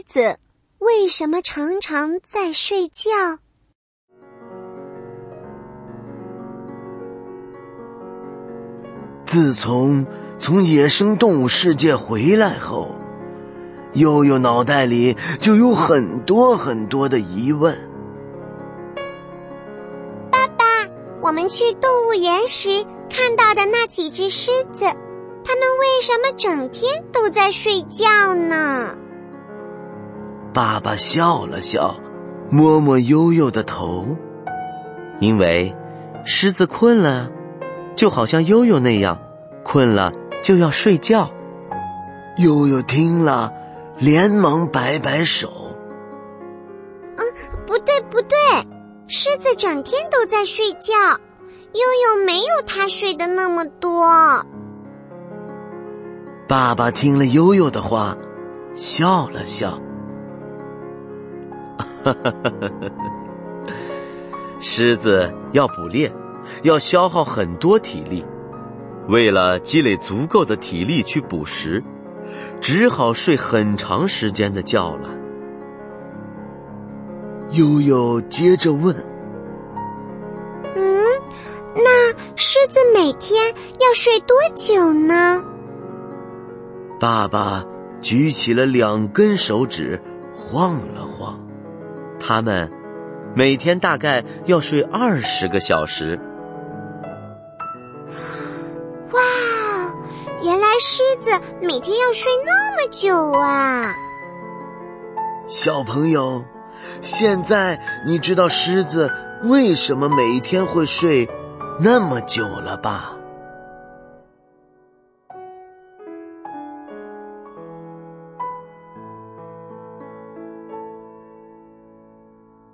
子为什么常常在睡觉？ 自从野生动物世界回来后，悠悠脑袋里就有很多很多的疑问。 爸爸，我们去动物园时看到的那几只狮子，它们为什么整天都在睡觉呢？ 爸爸笑了笑，摸摸悠悠的头。 因为狮子困了，就好像悠悠那样，困了就要睡觉。 悠悠听了，连忙摆摆手。 不对，狮子整天都在睡觉，悠悠没有它睡的那么多。 爸爸听了悠悠的话，笑了笑。 狮子要捕猎，要消耗很多体力，为了积累足够的体力去捕食，只好睡很长时间的觉了。 悠悠接着问： 那狮子每天要睡多久呢？ 爸爸举起了2根手指，晃了晃。 它们每天大概要睡20个小时。 哇，原来狮子每天要睡那么久啊！ 小朋友，现在你知道狮子为什么每天会睡那么久了吧？